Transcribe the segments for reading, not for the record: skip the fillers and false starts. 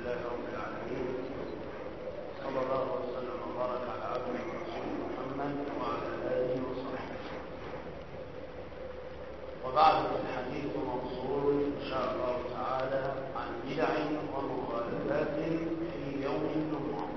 لله رب العالمين، صلى الله وسلم وبارك على عبده ورسوله محمد وعلى آله وصحبه. وبعد الحديث موصول إن شاء الله تعالى عن بدع ومخالفات في يوم الجمعة.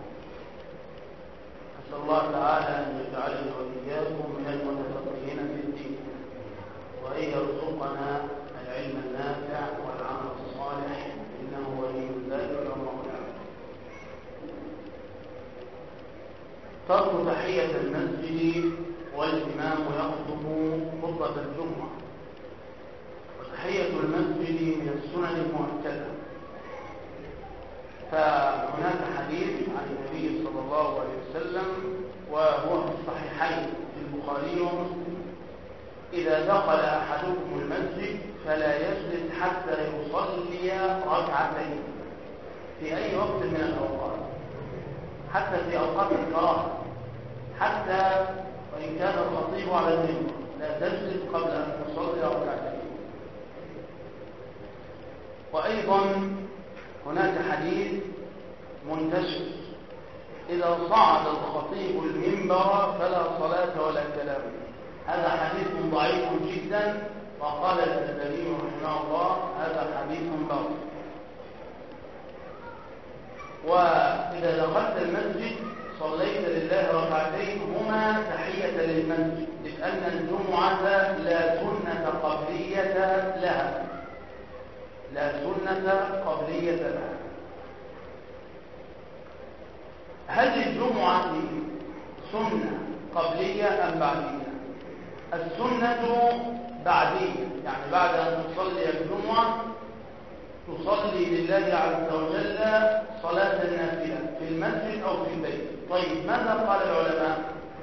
أسأل الله تعالى أن يجعلني وإياكم من المتفقهين في الدين، وأن يرزقنا العلم النافع والعمل الصالح، إنه ولي ذلك ومولاه. ترك تحية المسجد والإمام يخطب خطبة الجمعة. وتحية المسجد من السنن المؤكدة، فهناك حديث عن النبي صلى الله عليه وسلم وهو في الصحيحين في البخاري ومسلم: إذا دخل أحدكم المسجد فلا يجلس حتى يصلي ركعتين في أي وقت من الأوقات، حتى في أوقات الكراهة، حتى وإن كان الخطيب على المنبر لا تجلس قبل أن تصلي ركعتين. وأيضا هناك حديث منتشر: إذا صعد الخطيب المنبر فلا صلاة ولا كلام. هذا حديث ضعيف جدا، وقال الألباني رحمه الله هذا حديث باطل. وإذا دخلت المسجد صليت لله ركعتين هما تحية للمسجد، لأن الجمعة لا سنة قبلية لها، لا سنة قبلية لها. هل الجمعة سنة قبلية أم بعدية؟ السنة بعدية، يعني بعد أن تصلي الجمعة تصلي لله عز وجل صلاة النافلة في المسجد أو في البيت. طيب ماذا قال العلماء؟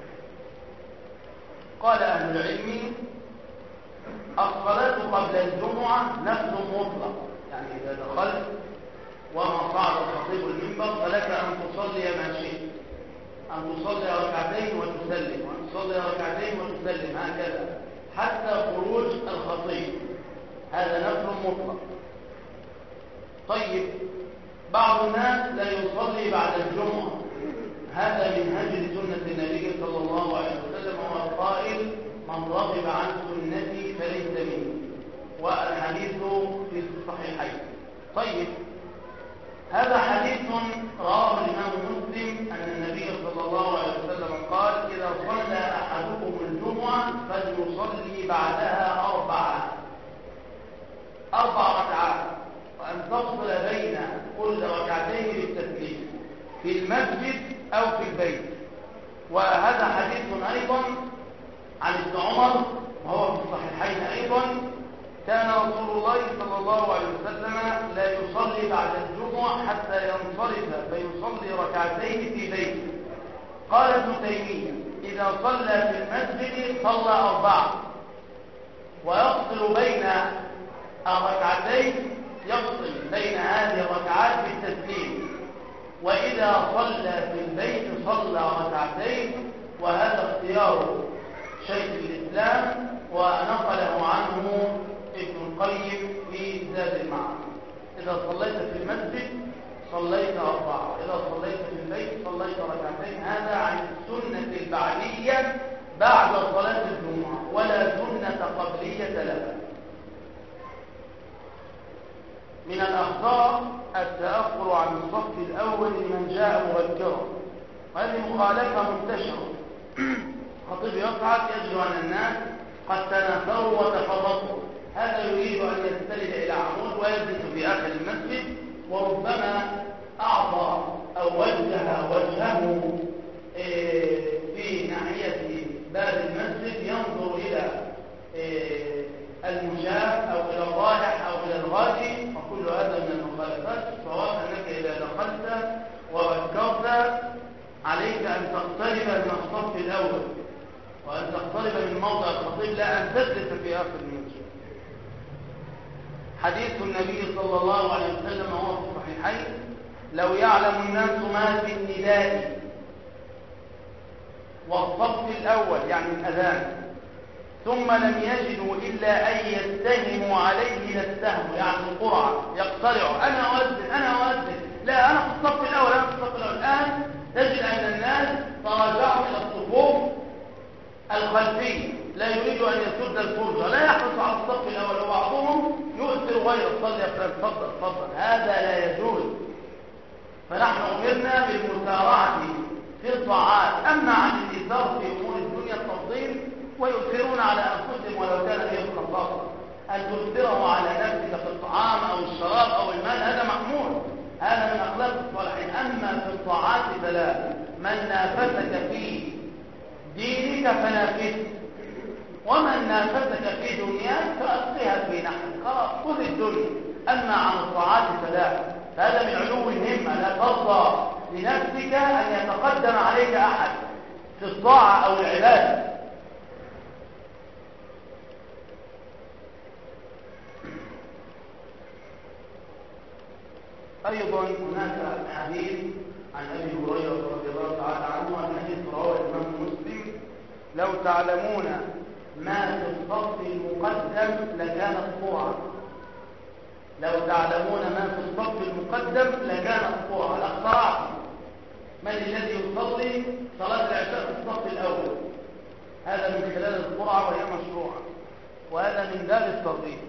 قال أهل العلم: الصلاة قبل الجمعة نفل مطلق، يعني إذا دخلت وما صعد الخطيب المنبر فلك أن تصلي ما شئت، أن تصلي ركعتين وتسلم، وأن تصلي ركعتين وتسلم، هكذا حتى خروج الخطيب، هذا نفل مطلق. طيب بعض الناس لا يصلي بعد الجمعة، هذا من هجر سنة النبي صلى الله عليه وسلم، وهو القائل: من رغب عن سنتي فليس مني، والحديث في الصحيحين. طيب هذا حديث رواه الإمام مسلم أن النبي صلى الله عليه وسلم قال: إذا صلى أحدكم الجمعة فليصلي بعدها أربع ركعات، وأن تفصل بين كل ركعتين بالتسليم في المسجد أو في البيت. وهذا حديث أيضا عن ابن عمر وهو في الصحيحين أيضا: كان رسول الله صلى الله عليه وسلم لا يصلي بعد الجمعة حتى ينصرف فيصلي ركعتين في بيته. قال ابن تيمية: إذا صلى في المسجد صلى 4، ويفصل بين الركعتين، يفصل بين هذه الركعات بالتسليم. وإذا صلى في البيت صلى ركعتين، وهذا اختيار شيخ الإسلام ونقله عنه ابن القيم في زاد المعاد. إذا صليت في المسجد صليت 4، إذا صليت في البيت صليت ركعتين. هذا عن السنة البعدية بعد صلاة الجمعة، ولا سنة قبلية لها. من الأخطاء التأخر عن الصف الأول لمن جاء مبكرا، وهذه مخالفة منتشرة. خطيب يصعد يجد أن الناس قد تنافروا وتفرقوا، هذا يريد أن يستند إلى عمود ويجلس في آخر المسجد، وربما أعطى أو وجهه في ناحية باب المسجد ينظر إلى المشاة أو إلى الرايح أو إلى الغادي، وكل هذا من المخالفات. فواضح أنك إذا دخلت وبكرت عليك أن تقترب من الصف الأول، وأن تقترب من موضع الخطيب، لا أن تجلس في آخر المسجد. حديث النبي صلى الله عليه وسلم وهو في الصحيحين: لو يعلم الناس ما في النداء والصف الأول، يعني الأذان، ثم لم يجدوا إلا أن يتهموا عليه لاستهموا، يعني القرعة، يقترعوا: أنا أؤذن أنا أؤذن، لا الخلفي لا يريد أن يسد الفرجة لا يحرص على الصف الأول، وبعضهم يؤثر غيره، صلي يا فلان، تفضل تفضل، هذا لا يجوز. فنحن أمرنا بالمسارعة في الطاعات. أما عن الإثار في أمور الدنيا التفضيل ويؤثرون على أنفسهم ولو كان بهم خصاصة، أن تؤثره على نفسك في الطعام أو الشراب أو المال هذا محمود، هذا من أخلاق الصالحين. أما في الطاعات فلا، من نافسك في دينك فنافسه، ومن نافسك في دنياك فألقها في نحرك، خلاص خذ الدنيا. أما عن الطاعات فلا، هذا من علو الهمة، لا ترضى لنفسك أن يتقدم عليك أحد في الطاعة أو العبادة. أيضا هناك حديث عن أبي هريرة رضي الله تعالى عنه، عن حديث رواه الإمام مسلم: لو تعلمون ما في الصف المقدم لكانت قرعة. لو تعلمون ما في الصف المقدم لكانت قرعة، لاخترعتم من الذي يصلي صلاة العشاء في الصف الأول. هذا من خلال القرعة وهي مشروعة، وهذا من باب الترغيب.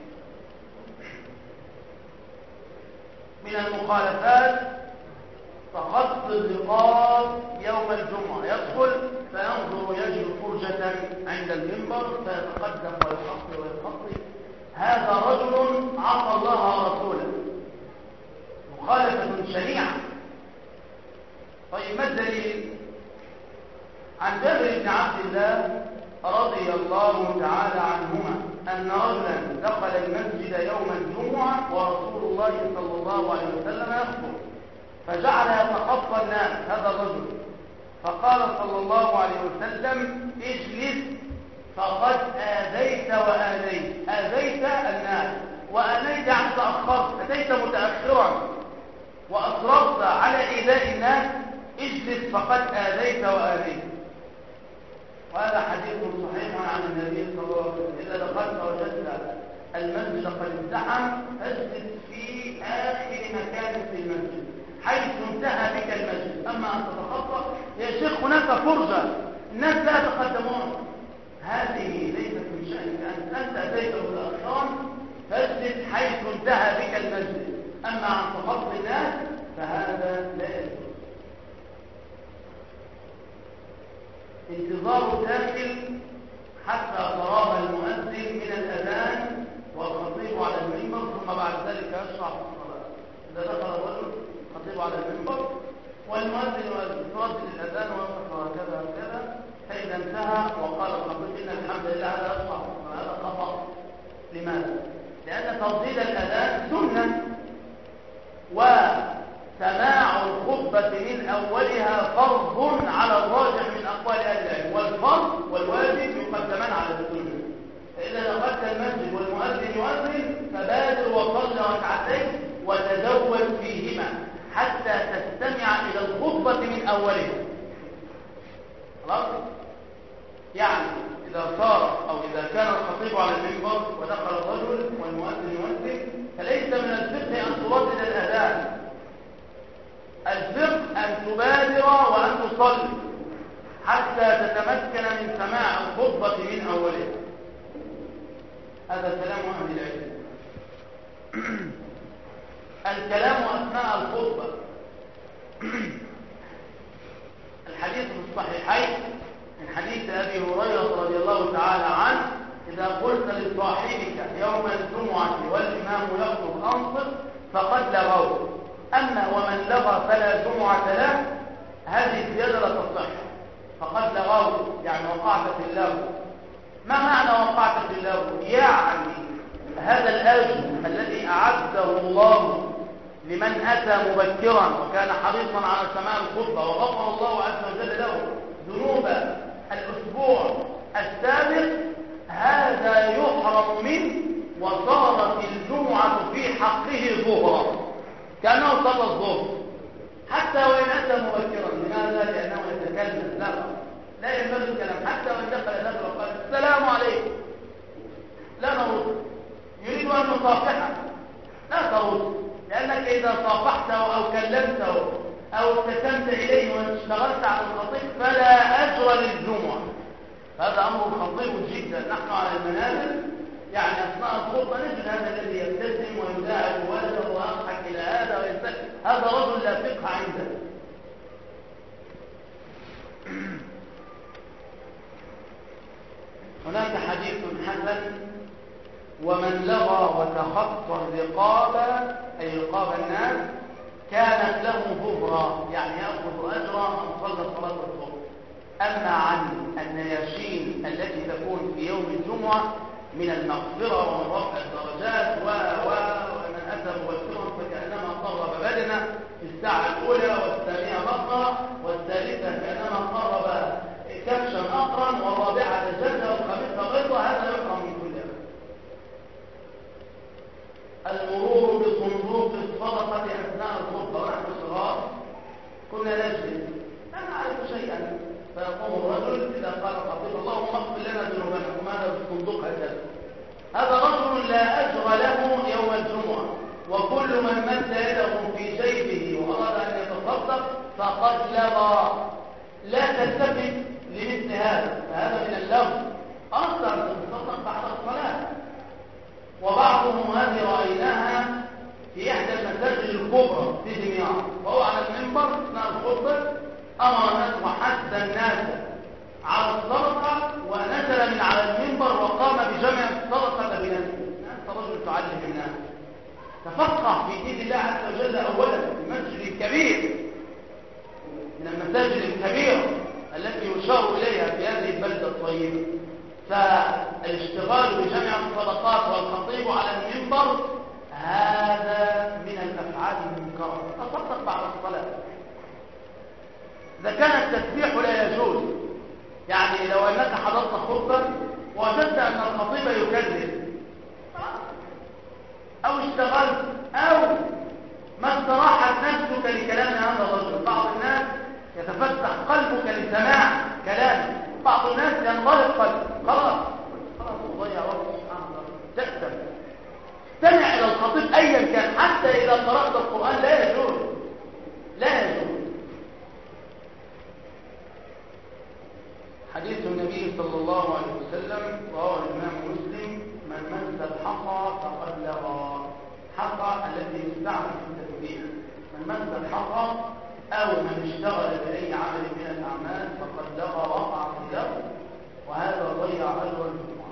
من المخالفات تخطي الرقاب يوم الجمعة، يدخل فينظر يجد فرجة عند المنبر فيتقدم ويخطي ويخطي، هذا رجل عصى الله ورسوله، مخالفة شنيعة. طيب ما الدليل؟ عن جابر بن عبد الله رضي الله تعالى عنهما أن رجلا دخل المسجد يوم الجمعة ورسول الله صلى الله عليه وسلم يخطب، فجعل يتخطى الناس هذا الرجل، فقال صلى الله عليه وسلم: اجلس فقد آذيت وآذيت. آذيت الناس وآذيت يعني تأخرت، أتيت متأخرا وأصررت على إيذاء الناس، اجلس فقد آذيت وآذيت. وهذا حديث صحيح عن النبي صلى الله عليه وسلم: إذا دخلت وجدت المسجد قد ازدحم فاجلس في آخر مكان في المسجد حيث انتهى بك المسجد. أما أن تتخطى يا شيخ هناك فرجة الناس لا يتقدمون، هذه ليست من شأنك أنت أتيت متأخرا فاجلس حيث انتهى بك المسجد. أما عن تخطي الناس فهذا لا يجوز. انتظار الداخل حتى تراه المؤذن من الأذان والخطيب على المنبر، ثم بعد ذلك يشرع في الصلاة. إذا دخل الرجل الخطيب على المنبر والمؤذن يردد الأذان ويقف وكذا وكذا، فإذا انتهى وقال الخطيب إن الحمد لله هذا يشرع، فهذا خطأ. لماذا؟ لأن ترديد الأذان سنة، وسماع الخطبة من أولها فرض على الراجح من أقوال أهل العلم، والفرض والواجب يقدمان على السنة. فإذا دخلت المسجد والمؤذن يؤذن فبادر وصل ركعتين وتزود فيهما حتى تستمع إلى الخطبة من أولها. خلاص؟ يعني إذا صار أو إذا كان الخطيب على المنبر ودخل الرجل والمؤذن يؤذن فليس من الفقه أن تردد الأذان. الفقه أن تبادر وأن تصلي حتى تتمكن من سماع الخطبة من أولها. هذا كلام أهل العلم. الكلام أثناء الخطبة. الحديث في الصحيحين من حديث أبي هريرة رضي الله تعالى عنه: إذا قلت لصاحبك يوم الجمعة والإمام يخطب أنصت فقد لغوا، أما ومن لغى فلا جمعة له، هذه الزيادة لا تصح. فقد لغوا يعني وقعت في اللغو. ما معنى وقعت في اللغو؟ يعني هذا الأجر الذي أعده الله لمن أتى مبكرا وكان حريصا على سماع الخطبة وغفر الله عز وجل له ذنوب الأسبوع السابق، هذا يحرم منه، وصارت الجمعة في حقه ظهرا كأنه صلى الظهر حتى وإن أتى مبكرا. لماذا؟ لأنه يتكلم. لا ينبغي الكلام. حتى وإن دخل وقال السلام عليكم لا نرد، يريد أن نصافحه لا ترد، لأنك إذا صافحته أو كلمته أو ابتسمت إليه واشتغلت على الخطيب فلا أجر للجمعة. هذا أمر خطير جدا. نحن على المنابر يعني أثناء الخطبة نجد هذا الذي يبتسم ويداعب ولده ويضحك إلى هذا ويستكبر، هذا رجل لا فقه عنده. هناك حديث حسن: ومن لغى وتخطى الرقاب أي رقاب الناس كانت له ظهرا، يعني يأخذ أجرا من صلى صلاة الظهر. أما عن النياشين التي تكون في يوم الجمعة من المغفرة ومن رفع الدرجات ومن أتى مبكرا فكأنما قرب بدنه في الساعة الأولى والثانية بقرة والثالثة كأنما قرب كبشا أقرا والرابعة جلدة والخامسة غيظة، هذا يحرم من كل يوم. المرور بصندوق الصدقة أثناء الخطبة ونحن صغار كنا نجلس لا نعرف شيئا، فيقوم الرجل إذا قال الخطيب: اللهم اغفر لنا ذنوبنا، هذا بالصندوق هذا رجل لا أجر له يوم الجمعة، وكل من مد يده في جيبه وأراد أن يتصدق فقد لغى. لا تلتفت لمثل هذا، فهذا من اللغو. أصلا تتصدق بعد الصلاة. وبعضهم هذه رأيناها في إحدى المساجد الكبرى في دمياط، وهو على المنبر أثناء الخطبة أمر الناس وحث الناس على الصدقة، ونزل من على المنبر وقام بجمع الصدقة بنفسه. أنت رجل تعلم الناس، تفقه في دين الله عز وجل أولا في المسجد الكبير من المساجد الكبيرة التي يشار إليها في هذه البلدة الطيبة. فالاشتغال بجمع الصدقات والخطيب على المنبر هذا من الأفعال المنكرة. تصدق بعد الصلاة. إذا كان التسبيح لا يجوز، يعني لو أنك حضرت خطبة ووجدت أن الخطيب يكذب أو اشتغلت أو ما استراحت نفسك لكلام هذا الرجل. بعض الناس يتفتح قلبك لسماع كلامه، بعض الناس ينغلق قلبه، خلاص ضيع وقت. سبحان الله، تأثم. استمع إلى الخطيب أيا كان، حتى إذا قرأت القرآن لا يجوز، لا يجوز. حديث النبي صلى الله عليه وسلم رواه الإمام مسلم: من مس الحصى فقد لغى. حصى التي يستعمل في التسبيح. من مس الحصى أو من اشتغل بأي عمل من الأعمال فقد لغى، وقع في لغو، وهذا ضيع أجر الجمعة.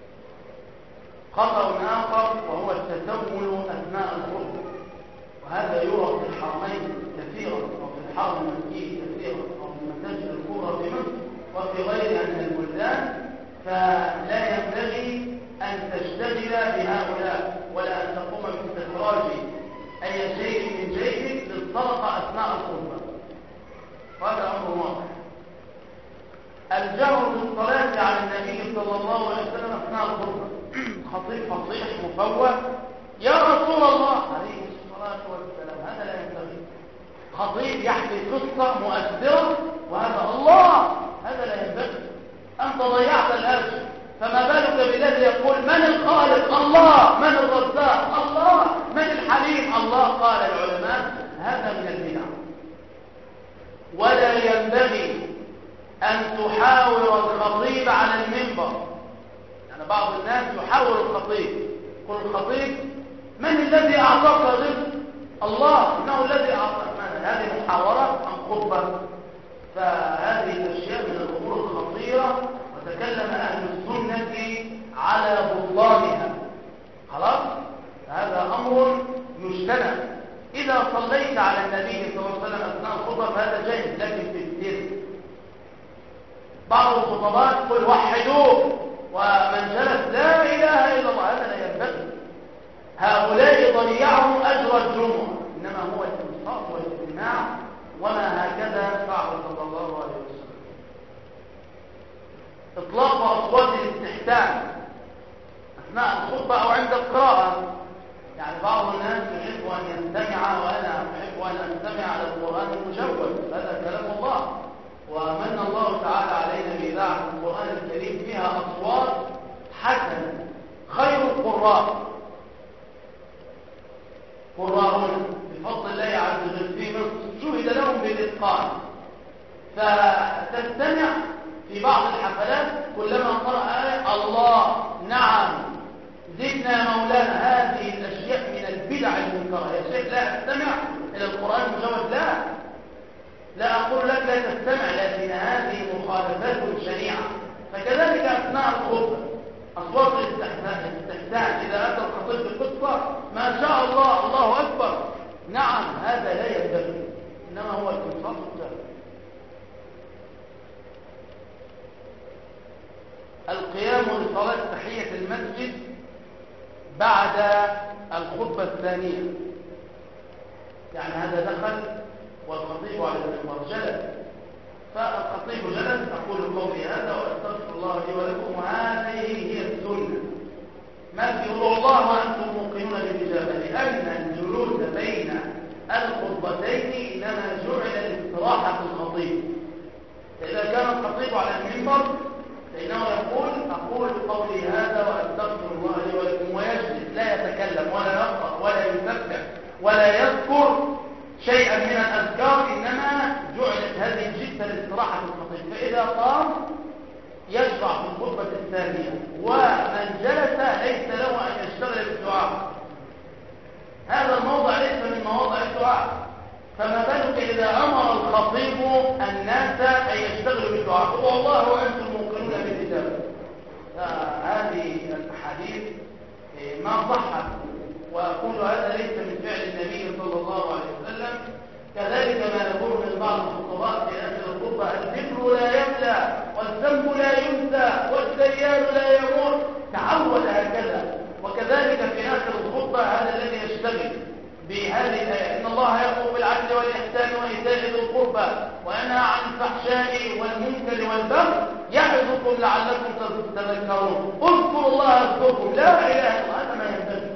خطأ آخر وهو التسول أثناء الخطبة، وهذا يرى في الحرمين كثيرا، وفي الحرم المكي كثيرا، وفي المساجد الكبرى في مصر وفي غيرها من البلدان. فلا ينبغي أن تشتغل بهؤلاء ولا أن تقوم باستخراج أي شيء من جيبك للصدقة أثناء الخطبة، وهذا أمر واضح. الجهر بالصلاة على النبي صلى الله عليه وسلم أثناء الخطبة. خطيب فصيح مفوه: يا رسول الله عليه الصلاة والسلام، هذا لا ينبغي. خطيب يحكي قصة مؤثرة وهذا الله، هذا لا ينبغي. أنت ضيعت الأجر، فما بالك بالذي يقول: من الخالق؟ الله. من الرزاق؟ الله. من الحليم؟ الله. قال العلماء: هذا من البدع. ولا ينبغي أن تحاور الخطيب على المنبر. يعني بعض الناس يحاور الخطيب، يقول الخطيب: من الذي أعطاك الرزق؟ الله. إنه الذي أعطاك. هذه محاورة أم خطبة؟ فهذه الأشياء من الأمور الخطيرة، وتكلم أهل السنة على بطلانها. خلاص، هذا أمر يجتنب. إذا صليت على النبي صلى الله عليه وسلم أثناء الخطبة فهذا جائز، لكن في السر. بعض الخطبات قل وحدوه، ومن جلس لا إله إلا الله، هذا لا ينبغي. هؤلاء ضيعوا أجر الجمعة، إنما هو الإنصات والاستماع، وما هكذا فعل صلى الله عليه وسلم. إطلاق أصوات الاستحسان أثناء الخطبة أو عند القراءة. يعني بعض الناس يحب أن يستمع، وأنا أحب أن أستمع على القرآن المجود، هذا كلام الله، ومن الله تعالى علينا بإذاعة القرآن الكريم فيها أصوات حسنة. خير القراء قراءون بفضل الله عز وجل في مصر شهد لهم بالإتقان، فتستمع في بعض الحفلات كلما قرأ آية الله نعم زدنا يا مولانا. هذه الأشياء من البدع المنكرة. يا شيخ لا أستمع إلى القرآن مجرد لا أقول لك لا تستمع، لكن هذه مخالفات شنيعة. فكذلك أثناء الخطبة أصوات الاستحسان إذا أتى الخطيب بالقصة ما شاء الله الله أكبر، نعم هذا لا ينبغي، إنما هو الإنصاف التام. القيام لصلاة تحية المسجد بعد الخطبة الثانية، يعني هذا دخل والخطيب على المنبر جلس، فالخطيب جلس أقول قولي هذا وأستغفر الله لي ولكم، وهذه هي السنة. ما في الله وأنتم موقنون بالإجابة، لأن الجلوس بين الخطبتين إنما جعل لاستراحة الخطيب. فإذا كان الخطيب على المنبر فإنه يقول أقول قولي هذا وأستغفر الله لي ولكم، ويجلس لا يتكلم ولا يقرأ ولا يسبح ولا يذكر شيئا من الأذكار، إنما جعلت هذه الجلسة لاستراحة الخطيب. فإذا قام يشرع في الخطبة الثانية، ومن جلس ليس له أن يشتغل بالدعاء. هذا الموضع ليس من مواضع الدعاء، فما بالك إذا أمر الخطيب الناس أن يشتغلوا بالدعاء هو الله وأنتم موقنون بالإجابة. هذه الأحاديث ما صحت، وأقول هذا ليس من فعل النبي صلى الله عليه وسلم. كذلك ما يقول من بعض الخطباء في آخر الخطبة: الذكر لا يبلى والذنب لا ينسى والديان لا يموت. تعود هكذا. وكذلك في آخر الخطبة هذا الذي يشتغل بهذه الآية: إن الله يأمر بالعدل والإحسان وإيتاء ذي القربى وينهى عن الفحشاء والمنكر والبغي يعظكم لعلكم تذكرون. اذكروا الله يذكركم، لا إله إلا الله. هذا ما ينبغي.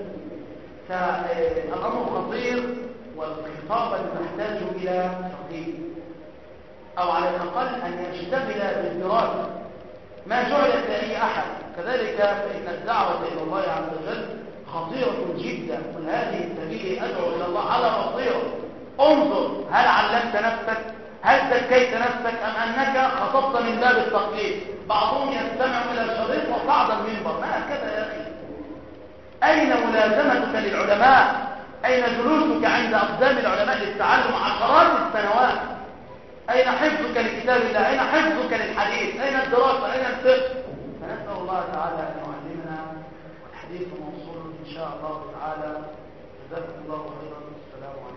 فالأمر خطير، والخطابة تحتاج إلى تقييد، أو على الأقل أن يشتغل بالدراسة ما جعلت لأي أحد. كذلك فإن الدعوة إلى الله عز وجل خطيرة جدا. قل هذه سبيلي أدعو إلى الله على بصيرة. انظر هل علمت نفسك؟ هل زكيت نفسك؟ أم أنك خطبت من باب التقليد؟ بعضهم يستمع إلى الشريط وصعد المنبر. ما هكذا يا أخي. أين ملازمتك للعلماء؟ أين جلوسك عند أقدام العلماء للتعلم عشرات السنوات؟ أين حفظك لكتاب الله؟ أين حفظك للحديث؟ أين الدراسة؟ أين الفقه؟ فنسأل الله تعالى أن يعلمنا، والحديث موصول إن شاء الله تعالى. جزاكم الله خيرا. السلام عليكم.